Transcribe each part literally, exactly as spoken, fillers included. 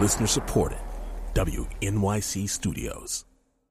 Listener supported. W N Y C Studios.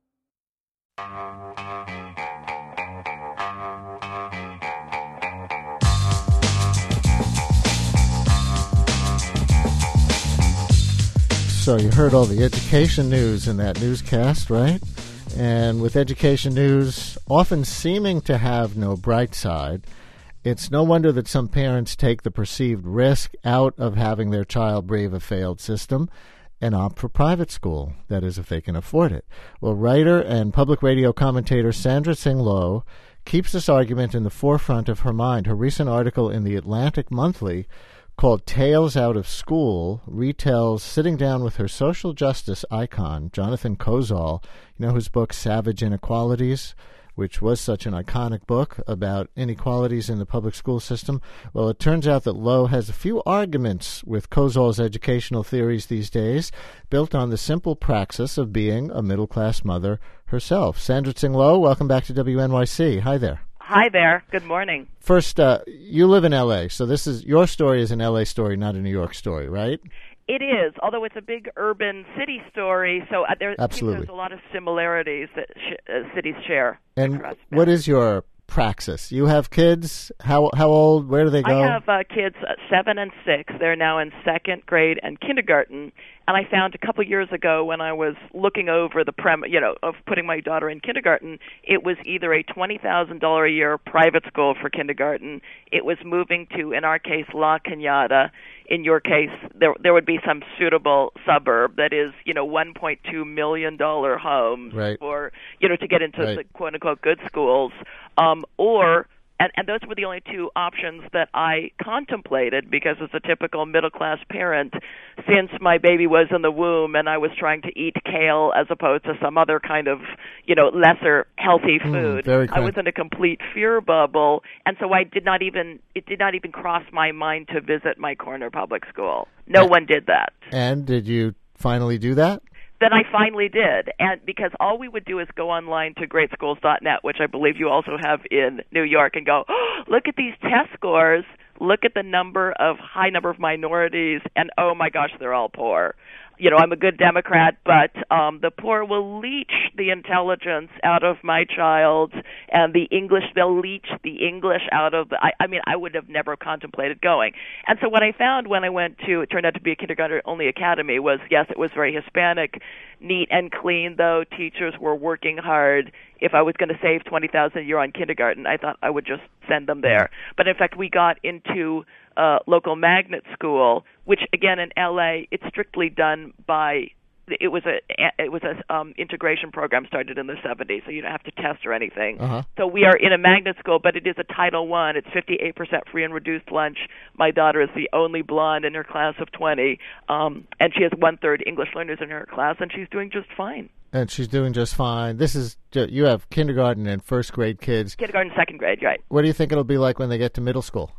So you heard all the education news in that newscast, right? And with education news often seeming to have no bright side, it's no wonder that some parents take the perceived risk out of having their child brave a failed system and opt for private school, that is, if they can afford it. Well, writer and public radio commentator Sandra Tsing Loh keeps this argument in the forefront of her mind. Her recent article in the Atlantic Monthly called Tales Out of School retells sitting down with her social justice icon, Jonathan Kozol, you know, whose book Savage Inequalities, which was such an iconic book about inequalities in the public school system. Well, it turns out that Loh has a few arguments with Kozol's educational theories these days, built on the simple praxis of being a middle-class mother herself. Sandra Tsing Loh, welcome back to W N Y C. Hi there. Hi there. Good morning. First, uh, you live in L A, so this is your story is an L A story, not a New York story, right? It is, although it's a big urban city story, so uh, there, Absolutely. there's a lot of similarities that sh- uh, cities share. And what is your praxis? You have kids? How how old? Where do they go? I have uh, kids uh, seven and six. They're now in second grade and kindergarten. And I found a couple years ago when I was looking over the prem, you know, of putting my daughter in kindergarten, it was either a twenty thousand dollars a year private school for kindergarten. It was moving to, in our case, La Cañada. In your case, there there would be some suitable suburb that is, you know, one point two million dollars homes right. for, you know, to get into right. the quote-unquote good schools, um, or... And, and those were the only two options that I contemplated because as a typical middle-class parent, since my baby was in the womb and I was trying to eat kale as opposed to some other kind of, you know, lesser healthy food, mm, I was in a complete fear bubble. And so I did not even, it did not even cross my mind to visit my corner public school. No and, one did that. And did you finally do that? Then I finally did, and because all we would do is go online to great schools dot net, which I believe you also have in New York, and go, oh, look at these test scores, look at the number of high number of minorities, and oh my gosh, they're all poor. You know, I'm a good Democrat, but um, the poor will leech the intelligence out of my child, and the English, they'll leech the English out of the, I, I mean, I would have never contemplated going. And so what I found when I went to, it turned out to be a kindergarten-only academy, was, yes, it was very Hispanic, neat and clean, though teachers were working hard. If I was going to save twenty thousand dollars a year on kindergarten, I thought I would just send them there. But in fact, we got into uh, local magnet school, which again in L A, it's strictly done by. It was a it was a um, integration program started in the seventies, so you don't have to test or anything. Uh-huh. So we are in a magnet school, but it is a Title One. It's fifty-eight percent free and reduced lunch. My daughter is the only blonde in her class of twenty, um, and she has one third English learners in her class, and she's doing just fine. And she's doing just fine. This is you have kindergarten and first grade kids. Kindergarten, second grade, right? What do you think it'll be like when they get to middle school?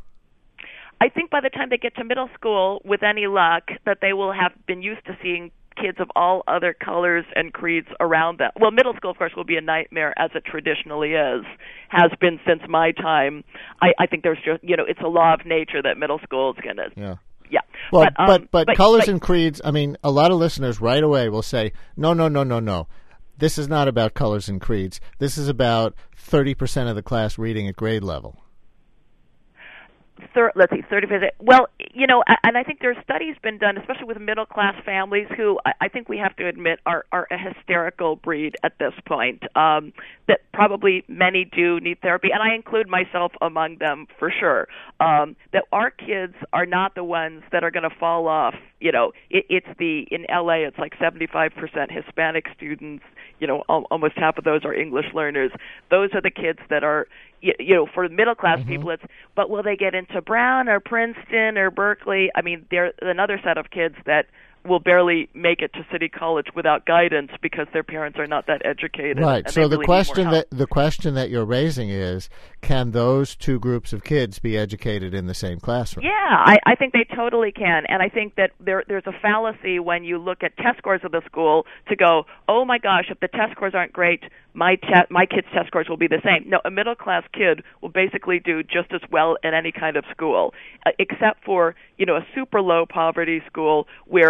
I think by the time they get to middle school, with any luck, that they will have been used to seeing kids of all other colors and creeds around them. Well, middle school, of course, will be a nightmare, as it traditionally is, has been since my time. I, I think there's just, you know, it's a law of nature that middle school is going to... Yeah. Yeah. Well, but, um, but, but, but colors but, and creeds, I mean, a lot of listeners right away will say, no, no, no, no, no. This is not about colors and creeds. This is about thirty percent of the class reading at grade level. Thir- let's see, thirty percent. Well, you know, and I think there are studies been done, especially with middle-class families who I, I think we have to admit are, are a hysterical breed at this point, um, that probably many do need therapy, and I include myself among them for sure, um, that our kids are not the ones that are going to fall off. You know, it, it's the, in L A, it's like seventy-five percent Hispanic students, you know, al- almost half of those are English learners. Those are the kids that are, you, you know, for middle-class mm-hmm. people, it's, but will they get into Brown or Princeton or Berkeley? I mean, they're another set of kids that will barely make it to City College without guidance because their parents are not that educated. Right. And so the really question that the question that you're raising is, can those two groups of kids be educated in the same classroom? Yeah, I, I think they totally can, and I think that there there's a fallacy when you look at test scores of the school to go, oh my gosh, if the test scores aren't great, my te- my kid's test scores will be the same. No, a middle class kid will basically do just as well in any kind of school, uh, except for, you know, a super low poverty school where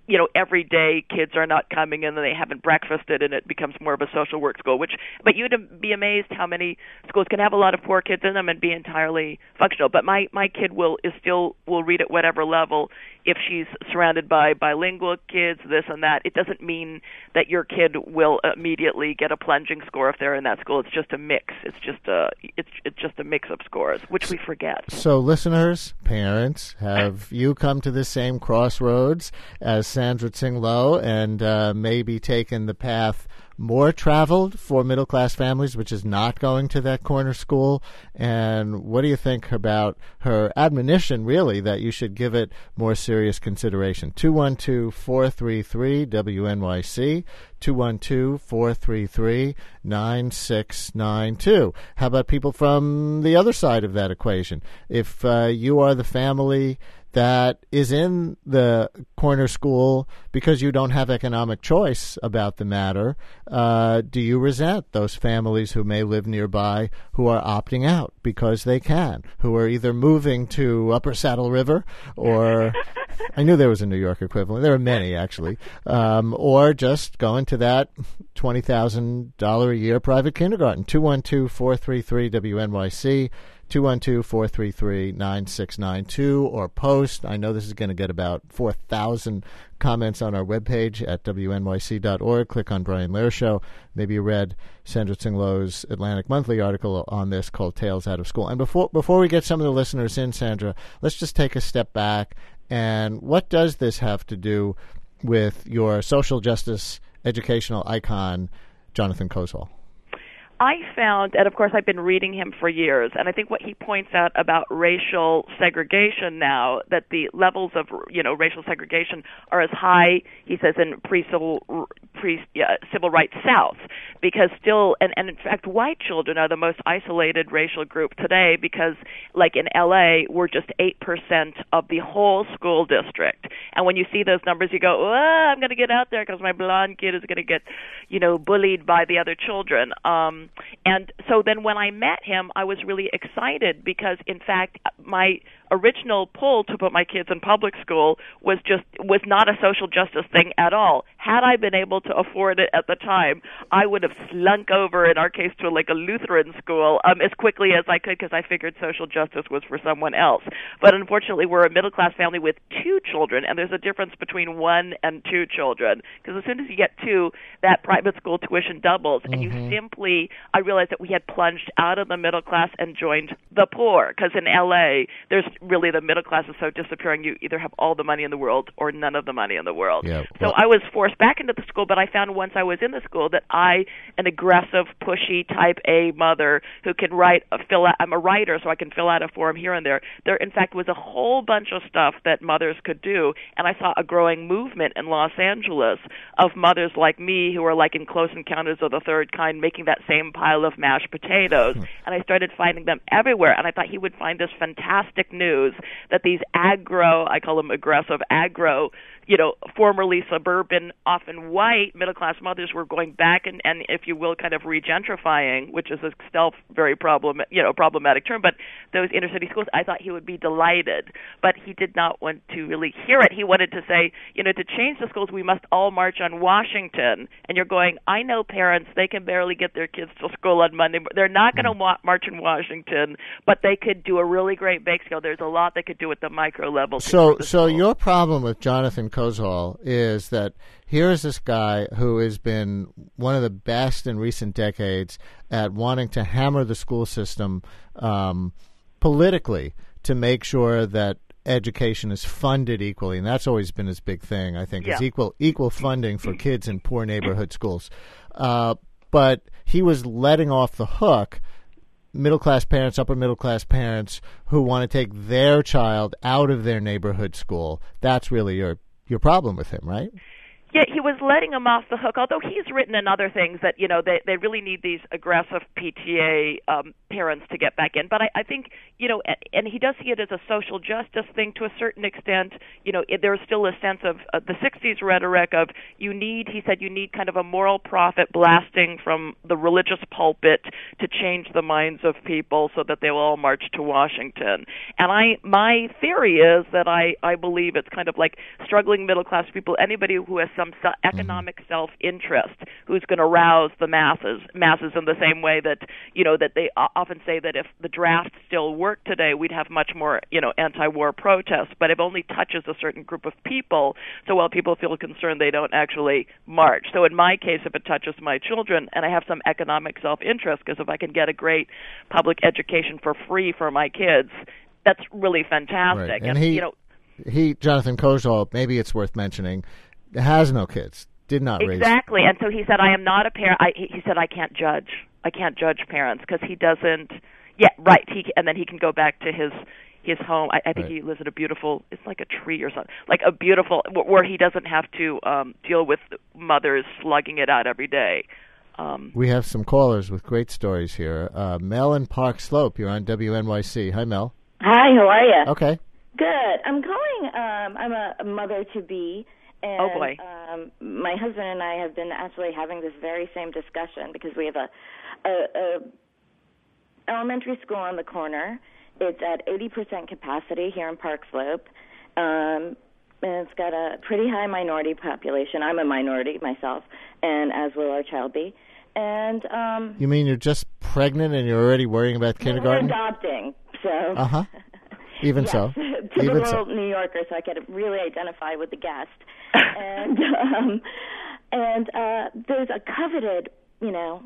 you know, every day kids are not coming in and they haven't breakfasted, and it becomes more of a social work school. Which, but you'd be amazed how many schools can have a lot of poor kids in them and be entirely functional. But my my kid will is still will read at whatever level if she's surrounded by bilingual kids, this and that. It doesn't mean that your kid will immediately get a plunging score if they're in that school. It's just a mix. It's just a it's it's just a mix of scores, which we forget. So, listeners, parents, have you come to the same crossroads as Sandra Tsing Loh and uh, maybe taken the path more traveled for middle-class families, which is not going to that corner school? And what do you think about her admonition, really, that you should give it more serious consideration? two one two, four three three, W N Y C, two one two, four three three, nine six nine two. How about people from the other side of that equation? If uh, you are the family that is in the corner school because you don't have economic choice about the matter, uh, do you resent those families who may live nearby who are opting out because they can, who are either moving to Upper Saddle River or I knew there was a New York equivalent. There are many, actually. Um, or just going to that twenty thousand dollars a year private kindergarten. two one two, four three three, W N Y C, two one two, four three three, nine six nine two, or post. I know this is going to get about four thousand comments on our webpage at W N Y C dot org. Click on Brian Lehrer Show. Maybe you read Sandra Tsing Loh's Atlantic Monthly article on this called Tales Out of School. And before before we get some of the listeners in, Sandra, let's just take a step back. And what does this have to do with your social justice educational icon, Jonathan Kozol? I found, and of course I've been reading him for years, and I think what he points out about racial segregation now, that the levels of, you know, racial segregation are as high, he says, in pre-civil pre, yeah, civil rights South, because still, and, and in fact, white children are the most isolated racial group today because, like in L A, we're just eight percent of the whole school district. And when you see those numbers, you go, oh, I'm going to get out there because my blonde kid is going to get, you know, bullied by the other children. Um, And so then when I met him, I was really excited because, in fact, my original pull to put my kids in public school was just was not a social justice thing at all. Had I been able to afford it at the time, I would have slunk over, in our case, to like a Lutheran school um, as quickly as I could because I figured social justice was for someone else. But unfortunately, we're a middle-class family with two children, and there's a difference between one and two children because as soon as you get two, that private school tuition doubles, and mm-hmm. you simply, I realized that we had plunged out of the middle class and joined the poor because in L A, there's really the middle class is so disappearing. You either have all the money in the world or none of the money in the world. Yeah, well, so I was forced back into the school, but I found once I was in the school that I, an aggressive, pushy, type A mother who can write, a fill out, I'm a writer, so I can fill out a form here and there. There, in fact, was a whole bunch of stuff that mothers could do, and I saw a growing movement in Los Angeles of mothers like me who are like in Close Encounters of the Third Kind making that same pile of mashed potatoes, and I started finding them everywhere, and I thought he would find this fantastic news that these aggro, I call them aggressive, aggro, you know, formerly suburban, often white middle-class mothers were going back and, and, if you will, kind of regentrifying, which is a still very problem, you know, problematic term, but those inner-city schools, I thought he would be delighted. But he did not want to really hear it. He wanted to say, you know, to change the schools, we must all march on Washington. And you're going, I know parents, they can barely get their kids to school on Monday. They're not going to wa- march in Washington, but they could do a really great bake sale. There's a lot they could do at the micro level. So, so your problem with Jonathan Kozol is that here is this guy who has been one of the best in recent decades at wanting to hammer the school system um, politically to make sure that education is funded equally, and that's always been his big thing, I think, yeah. is equal equal funding for kids in poor neighborhood schools. Uh, but he was letting off the hook middle-class parents, upper-middle-class parents who want to take their child out of their neighborhood school. That's really your your problem with him, right? Yeah, he was letting him off the hook, although he's written in other things that, you know, they, they really need these aggressive P T A um, parents to get back in. But I, I think, you know, and, and he does see it as a social justice thing to a certain extent. You know, it, there's still a sense of uh, the sixties rhetoric of you need, he said, you need kind of a moral prophet blasting from the religious pulpit to change the minds of people so that they will all march to Washington. And I, my theory is that I, I believe it's kind of like struggling middle-class people, anybody who has some economic self-interest who's going to rouse the masses masses in the same way that, you know, that they often say that if the draft still worked today, we'd have much more, you know, anti-war protests, but it only touches a certain group of people, so while people feel concerned, they don't actually march. So in my case, if it touches my children, and I have some economic self-interest, because if I can get a great public education for free for my kids, that's really fantastic. Right. And, and he, you know, he, Jonathan Kozol, maybe it's worth mentioning, has no kids, did not raise. Exactly, and so he said, I am not a parent. I, he said, I can't judge. I can't judge parents because he doesn't, yeah, right, He and then he can go back to his his home. I, I think right. he lives in a beautiful, it's like a tree or something, like a beautiful, where he doesn't have to um, deal with mothers slugging it out every day. Um, we have some callers with great stories here. Uh, Mel in Park Slope, you're on W N Y C. Hi, Mel. Hi, how are you? Okay. Good. I'm calling, um, I'm a, a mother-to-be. And, oh, boy. Um, my husband and I have been actually having this very same discussion because we have a, a, a elementary school on the corner. It's at eighty percent capacity here in Park Slope. Um, and it's got a pretty high minority population. I'm a minority myself, and as will our child be. And um, you mean you're just pregnant and you're already worrying about kindergarten? We're adopting, so... Uh-huh. Even yes, so. Typical Even so. New Yorker, so I could really identify with the guest. and um, and uh, there's a coveted, you know,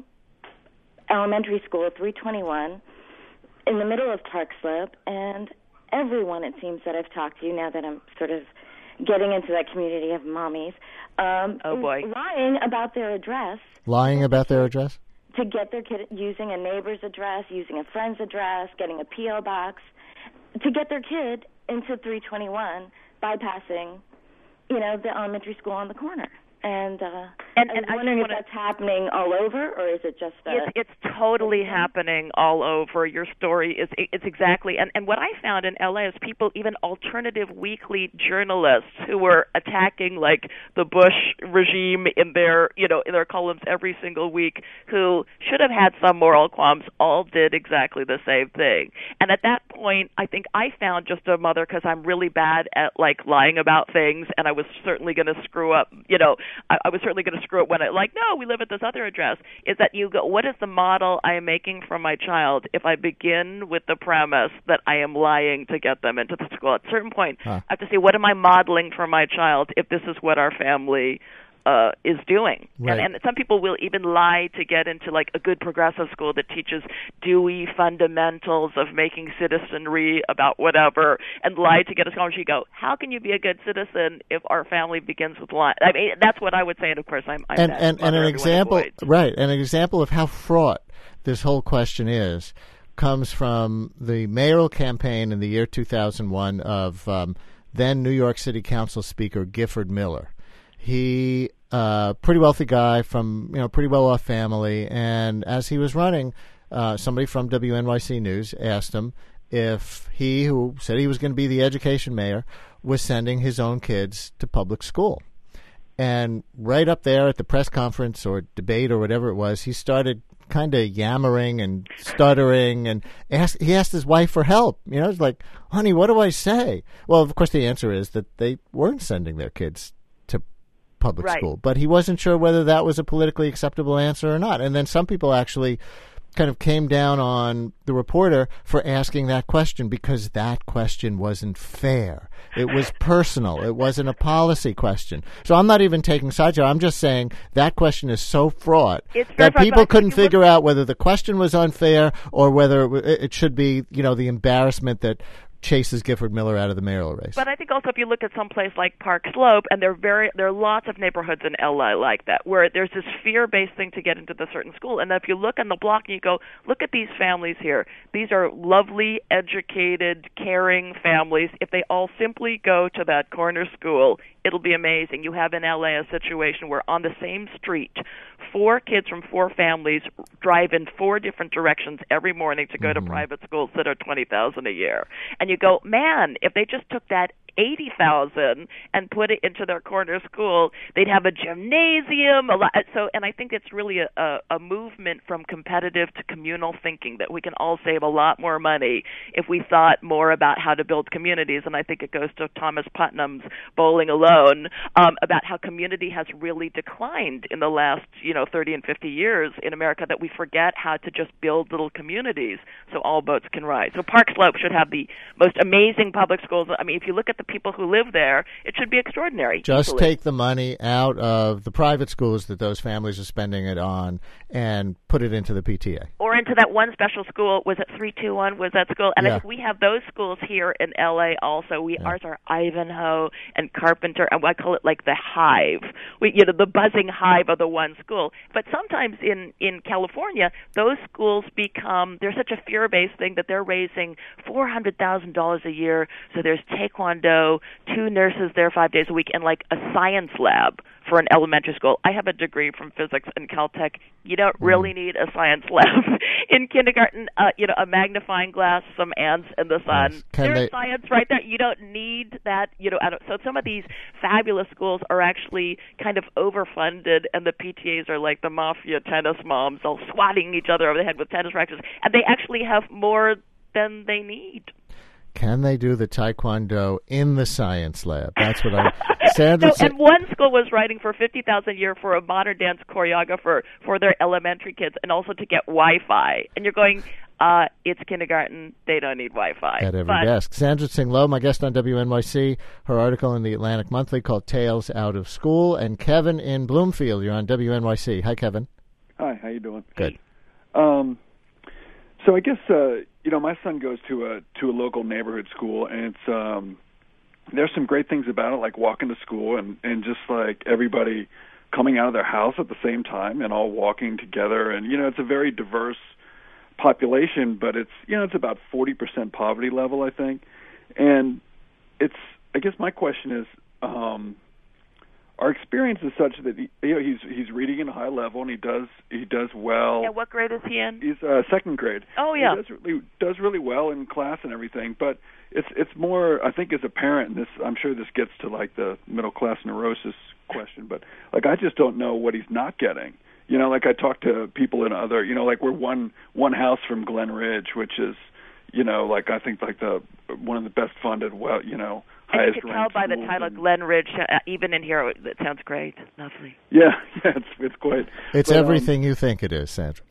elementary school, three twenty-one, in the middle of Park Slope, and everyone, it seems, that I've talked to, now that I'm sort of getting into that community of mommies, um, oh boy. is lying about their address. Lying about their address? To get their kid, using a neighbor's address, using a friend's address, getting a P O box, to get their kid into three twenty-one, bypassing, you know, the elementary school on the corner. And, uh, and, and I was wondering if that's happening all over, or is it just... Uh, it's, it's totally happening all over. Your story is it's exactly... And, and what I found in L A is people, even alternative weekly journalists who were attacking, like, the Bush regime in their, you know, in their columns every single week, who should have had some moral qualms, all did exactly the same thing. And at that point, I think I found just a mother, because I'm really bad at, like, lying about things, and I was certainly going to screw up, you know... I, I was certainly going to screw it when I, like, no, we live at this other address, is that you go, what is the model I am making for my child if I begin with the premise that I am lying to get them into the school? At a certain point, huh. I have to say, what am I modeling for my child if this is what our family uh, is doing? Right. And, and some people will even lie to get into, like, a good progressive school that teaches Dewey fundamentals of making citizenry about whatever, and lie to get a scholarship. You go, how can you be a good citizen if our family begins with lying? I mean, that's what I would say, and of course, I'm, I'm and and, and an example, avoids. right? An example of how fraught this whole question is comes from the mayoral campaign in the year two thousand one of um, then New York City Council Speaker Gifford Miller. He, uh, pretty wealthy guy from, you know, pretty well-off family, and as he was running, uh, somebody from W N Y C News asked him if he, who said he was going to be the education mayor, was sending his own kids to public school. And right up there at the press conference or debate or whatever it was, he started kind of yammering and stuttering, and asked, he asked his wife for help. You know, it's like, honey, what do I say? Well, of course, the answer is that they weren't sending their kids to public right. school. But he wasn't sure whether that was a politically acceptable answer or not. And then some people actually kind of came down on the reporter for asking that question because that question wasn't fair. It was personal. It wasn't a policy question. So I'm not even taking sides here. I'm just saying that question is so fraught that people couldn't figure would... out whether the question was unfair or whether it should be, you know, the embarrassment that chases Gifford Miller out of the mayoral race. But I think also if you look at some place like Park Slope, and there are very there are lots of neighborhoods in L A like that, where there's this fear-based thing to get into the certain school. And if you look on the block and you go, look at these families here. These are lovely, educated, caring families. If they all simply go to that corner school, it'll be amazing. You have in L A a situation where on the same street, four kids from four families drive in four different directions every morning to go mm-hmm. to private schools that are twenty thousand a year. And you go, man, if they just took that eighty thousand and put it into their corner school, they'd have a gymnasium, a lot. So, and I think it's really a, a, a movement from competitive to communal thinking, that we can all save a lot more money if we thought more about how to build communities. And I think it goes to Thomas Putnam's Bowling Alone um, about how community has really declined in the last, you know, thirty and fifty years in America, that we forget how to just build little communities so all boats can rise. So Park Slope should have the most amazing public schools. I mean, if you look at the people who live there, it should be extraordinary. Just equally. take the money out of the private schools that those families are spending it on and put it into the P T A. Or into that one special school. Was it three two one? Was that school? And yeah. I think we have those schools here in L A also. We yeah. Ours are Ivanhoe and Carpenter, and I call it like the hive. We, you know, the buzzing hive of the one school. But sometimes in, in California, those schools become, they're such a fear-based thing that they're raising four hundred thousand dollars a year. So there's taekwondo, two nurses there five days a week, and like a science lab for an elementary school. I have a degree from physics in Caltech. You don't really need a science lab in kindergarten. Uh, you know, a magnifying glass, some ants in the sun. Yes. Can There's they... science right there. You don't need that. You know, I don't, so some of these fabulous schools are actually kind of overfunded, and the P T As are like the mafia tennis moms, all swatting each other over the head with tennis rackets, and they actually have more than they need. Can they do the taekwondo in the science lab? That's what I. Sandra no, and one school was writing for fifty thousand a year for a modern dance choreographer for their elementary kids, and also to get Wi-Fi. And you're going, uh, it's kindergarten; they don't need Wi-Fi. At every but, desk. Sandra Tsing Loh, my guest on W N Y C. Her article in the Atlantic Monthly called "Tales Out of School." And Kevin in Bloomfield, you're on W N Y C. Hi, Kevin. Hi. How you doing? Good. Um, so I guess. Uh, You know, my son goes to a to a local neighborhood school, and it's um, there's some great things about it, like walking to school and, and just like everybody coming out of their house at the same time and all walking together. And you know, it's a very diverse population, but it's you know it's about forty percent poverty level, I think. And it's I guess my question is, um, our experience is such that he, you know he's he's reading in a high level and he does he does well. Yeah, what grade is he in? He's uh, second grade. Oh yeah, he does really does really well in class and everything. But it's it's more I think as a parent, and this I'm sure this gets to like the middle class neurosis question. But like I just don't know what he's not getting. You know, like I talk to people in other you know like we're one one house from Glen Ridge, which is you know like I think like the one of the best funded well you know. And you can tell by the title, Glen Ridge, uh, even in here, it sounds great. Lovely. Yeah, yeah, it's it's quite. It's but, everything um, you think it is, Sandra.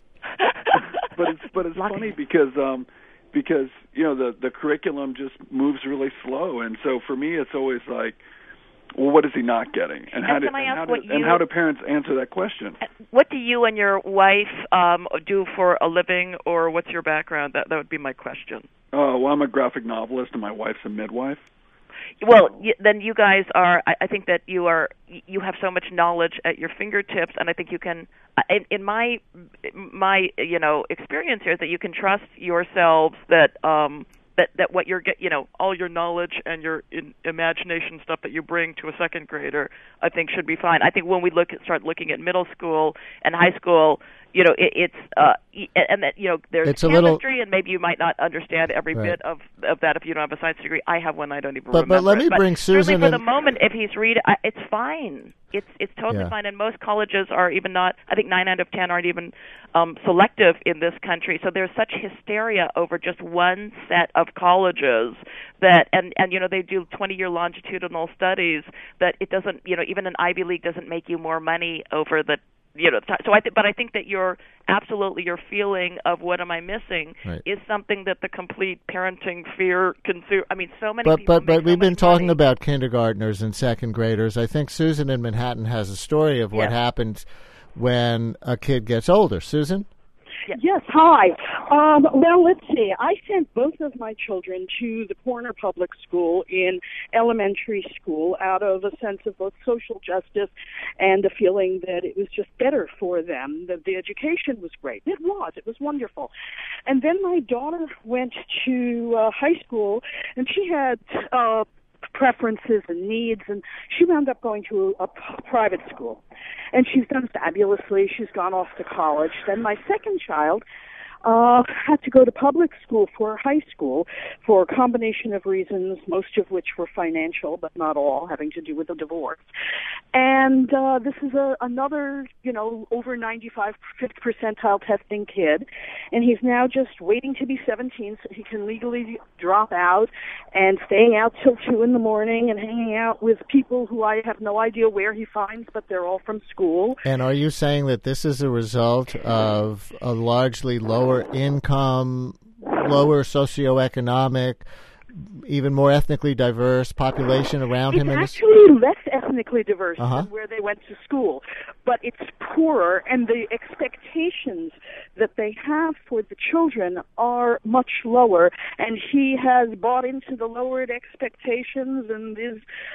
but it's but it's funny because um because you know the the curriculum just moves really slow, and so for me it's always like, well, what is he not getting, and, and how do and how, do, you, and how do parents answer that question? What do you and your wife um, do for a living, or what's your background? That that would be my question. Oh, uh, well, I'm a graphic novelist, and my wife's a midwife. Well, y- then you guys are. I, I think that you are. You have so much knowledge at your fingertips, and I think you can. In, in my my you know experience here, is that you can trust yourselves that um, that that what you're get you know all your knowledge and your in, imagination stuff that you bring to a second grader, I think should be fine. I think when we look at, start looking at middle school and high school, you know, it, it's uh, and that you know there's it's chemistry, little... and maybe you might not understand every right. bit of of that if you don't have a science degree. I have one; I don't even but, remember. But let me it. bring but Susan. For in... the moment, if he's reading, it's fine. It's it's totally yeah. fine, and most colleges are even not. I think nine out of ten aren't even um, selective in this country. So there's such hysteria over just one set of colleges that, and and you know they do twenty-year longitudinal studies that it doesn't. You know, even an Ivy League doesn't make you more money over the. You know, so I th- but I think that your absolutely your feeling of what am I missing right. is something that the complete parenting fear consume. I mean, so many but, people. But but make but we've so been talking money. about kindergartners and second graders. I think Susan in Manhattan has a story of what yeah. happens when a kid gets older. Susan? Yes. Yes, hi. Um, well, let's see. I sent both of my children to the Corner Public School in elementary school out of a sense of both social justice and a feeling that it was just better for them, that the education was great. It was. It was wonderful. And then my daughter went to uh, high school, and she had uh, preferences and needs, and she wound up going to a, a private school. And she's done fabulously. She's gone off to college. Then my second child uh, had to go to public school for high school for a combination of reasons, most of which were financial, but not all, having to do with the divorce. And uh, this is a, another, you know, over ninety-five, fifth percentile testing kid, and he's now just waiting to be seventeen so he can legally drop out and staying out till two in the morning and hanging out with people who I have no idea where he finds, but they're all from school. And are you saying that this is a result of a largely lower income, lower socioeconomic, even more ethnically diverse population around it's him? It's actually less ethnically diverse uh-huh. than where they went to school, but it's poorer, and the expectations that they have for the children are much lower, and he has bought into the lowered expectations and is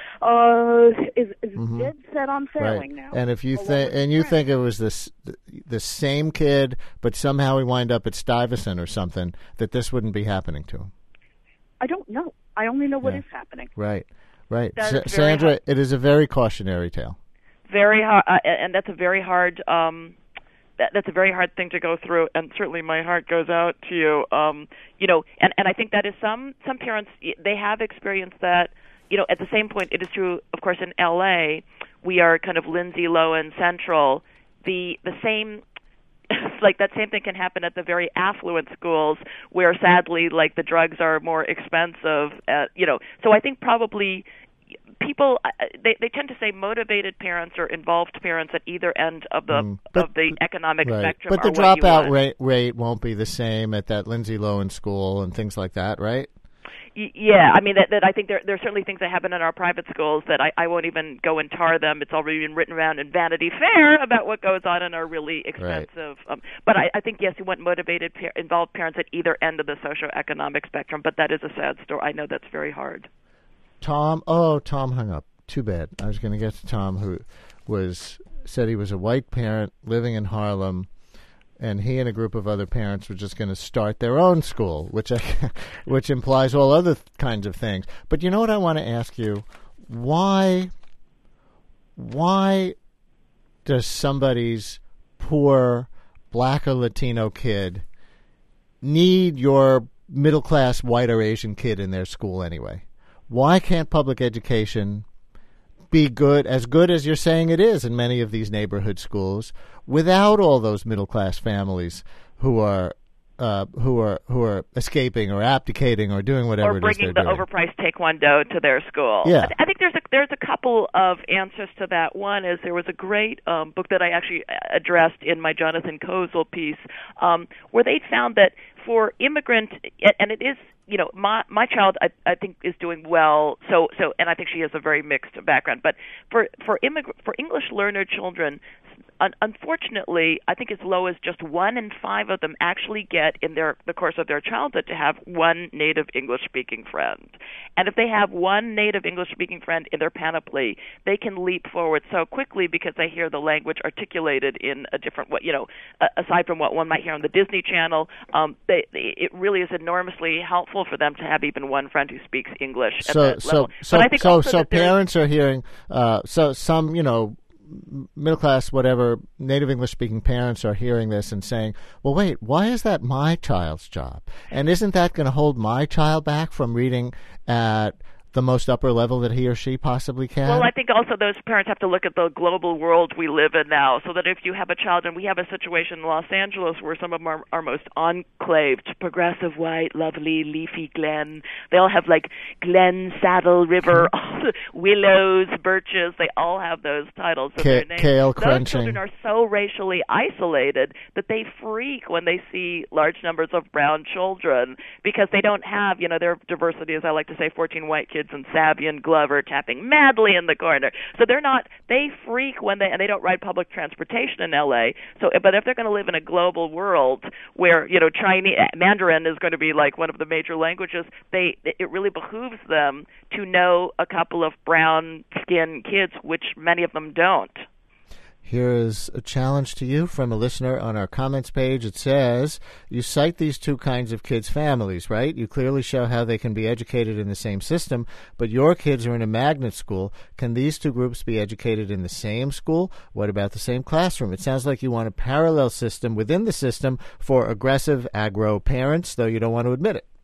uh, is, is mm-hmm. dead set on failing right. now. And if you think, and you think it was this the same kid, but somehow he wind up at Stuyvesant or something, that this wouldn't be happening to him. I don't know. I only know what yeah. is happening. Right, right. Sa- Sandra, hard. It is a very cautionary tale. Very hard, uh, and that's a very hard. Um, that, that's a very hard thing to go through, and certainly my heart goes out to you. Um, you know, and, and I think that is some some parents, they have experienced that. You know, at the same point, it is true. Of course, in L A, we are kind of Lindsay Lohan central. The the same. Like that same thing can happen at the very affluent schools where sadly like the drugs are more expensive, uh, you know. So I think probably people uh, they they tend to say motivated parents or involved parents at either end of the mm, but, of the economic right. spectrum. But the are dropout rate rate won't be the same at that Lindsay Lohan school and things like that, right? Yeah, I mean, that, that I think there, there are certainly things that happen in our private schools that I, I won't even go and tar them. It's already been written around in Vanity Fair about what goes on in our really expensive. Right. Um, but I, I think, yes, you want motivated, par- involved parents at either end of the socioeconomic spectrum, but that is a sad story. I know that's very hard. Tom, oh, Tom hung up. Too bad. I was going to get to Tom, who was said he was a white parent living in Harlem, and he and a group of other parents were just going to start their own school, which I, which implies all other th- kinds of things. But you know what I want to ask you? Why, why does somebody's poor black or Latino kid need your middle-class white or Asian kid in their school anyway? Why can't public education be good, as good as you're saying it is in many of these neighborhood schools, without all those middle class families who are uh, who are who are escaping or abdicating or doing whatever or it is they're bringing the doing. overpriced taekwondo to their school. Yeah. I, th- I think there's a there's a couple of answers to that. One is there was a great um, book that I actually addressed in my Jonathan Kozol piece, um, where they found that for immigrant, and it is, you know, my my child I, I think is doing well. So so, and I think she has a very mixed background. But for for immig- for English learner children, un- unfortunately, I think as low as just one in five of them actually get in their the course of their childhood to have one native English speaking friend. And if they have one native English speaking friend in their panoply, they can leap forward so quickly because they hear the language articulated in a different way. You know, uh, aside from what one might hear on the Disney Channel, um, they, they, it really is enormously helpful for them to have even one friend who speaks English at so, that so, level. So, but I think so, also so that parents are hearing, uh, so some, you know, middle class, whatever, native English speaking parents are hearing this and saying, well, wait, why is that my child's job? And isn't that going to hold my child back from reading at the most upper level that he or she possibly can? Well, I think also those parents have to look at the global world we live in now, so that if you have a child, and we have a situation in Los Angeles where some of them are, are most enclaved, progressive, white, lovely, leafy Glen. They all have like Glen, Saddle, River, all willows, birches, they all have those titles in K- their names. kale Those crunching. children are so racially isolated that they freak when they see large numbers of brown children because they don't have, you know, their diversity, as I like to say, fourteen white kids and Savion Glover tapping madly in the corner. So they're not, they freak when they, and they don't ride public transportation in L A. So, but if they're going to live in a global world where, you know, Chinese, Mandarin is going to be like one of the major languages, they, it really behooves them to know a couple of brown-skinned kids, which many of them don't. Here is a challenge to you from a listener on our comments page. It says, you cite these two kinds of kids' families, right? You clearly show how they can be educated in the same system, but your kids are in a magnet school. Can these two groups be educated in the same school? What about the same classroom? It sounds like you want a parallel system within the system for aggressive agro parents, though you don't want to admit it.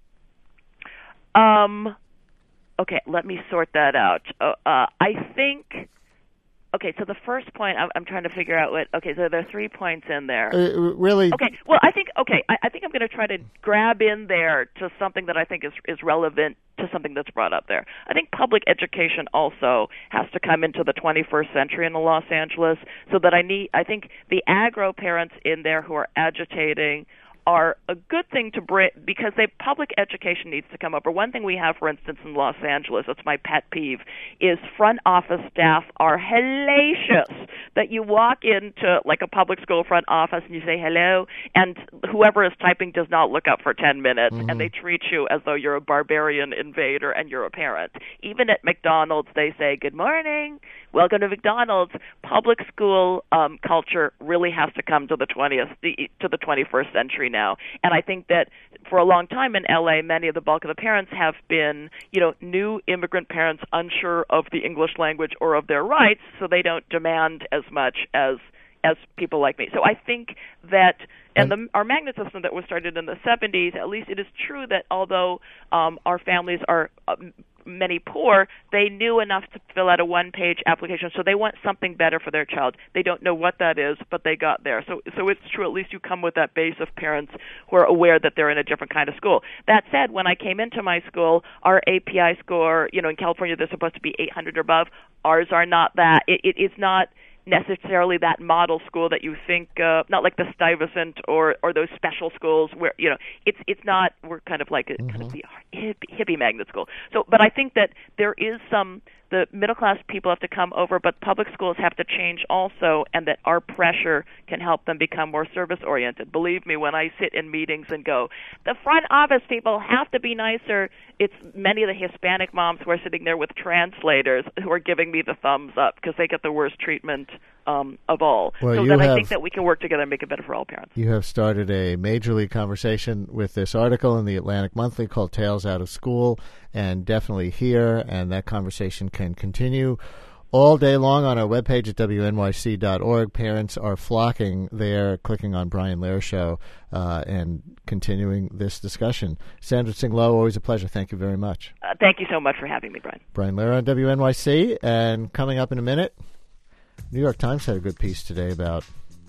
Um, okay, let me sort that out. Uh, uh, I think... Okay, so the first point, I'm, I'm trying to figure out what, okay, so there are three points in there. Uh, really? Okay, well, I think, okay, I, I think I'm going to try to grab in there to something that I think is, is relevant to something that's brought up there. I think public education also has to come into the twenty-first century in Los Angeles, so that I need, I think the agro parents in there who are agitating are a good thing to bring, because they, public education needs to come over. One thing we have, for instance, in Los Angeles, it's my pet peeve, is front office staff are hellacious. That you walk into like a public school front office and you say hello, and whoever is typing does not look up for ten minutes, mm-hmm. and they treat you as though you're a barbarian invader and you're a parent. Even at McDonald's, they say, good morning, welcome to McDonald's. Public school um, culture really has to come to the twentieth, the, to the twenty-first century now. And I think that for a long time in L A, many of the bulk of the parents have been, you know, new immigrant parents unsure of the English language or of their rights, so they don't demand as much as as people like me. So I think that, and the, our magnet system that was started in the seventies, at least it is true that although um, our families are uh, many poor, they knew enough to fill out a one-page application, so they want something better for their child. They don't know what that is, but they got there. So so it's true, at least you come with that base of parents who are aware that they're in a different kind of school. That said, when I came into my school, our A P I score, you know, in California they're supposed to be eight hundred or above. Ours are not that. It, it, it's not necessarily that model school that you think, uh, not like the Stuyvesant or or those special schools where, you know, it's it's not, we're kind of like a, mm-hmm. kind of the hippie, hippie magnet school. So, but I think that there is some, the middle class people have to come over, but public schools have to change also, and that our pressure can help them become more service oriented. Believe me, when I sit in meetings and go, the front office people have to be nicer, it's many of the Hispanic moms who are sitting there with translators who are giving me the thumbs up because they get the worst treatment um, of all. Well, so you then have, I think that we can work together and make it better for all parents. You have started a majorly conversation with this article in the Atlantic Monthly called Tales Out of School, and definitely here, and that conversation can continue all day long on our webpage at W N Y C dot org. Parents are flocking there, clicking on Brian Lehrer Show, uh, and continuing this discussion. Sandra Tsing Loh, always a pleasure. Thank you very much. Uh, thank you so much for having me, Brian. Brian Lehrer on W N Y C, and coming up in a minute, New York Times had a good piece today about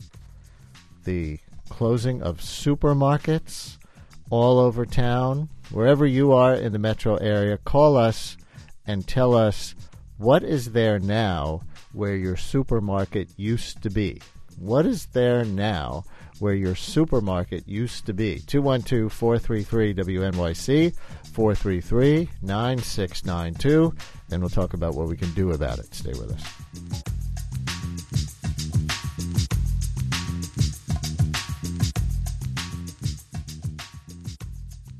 the closing of supermarkets all over town. Wherever you are in the metro area, call us and tell us what is there now where your supermarket used to be. What is there now where your supermarket used to be? two one two, four three three, W N Y C, four three three, nine six nine two, and we'll talk about what we can do about it. Stay with us.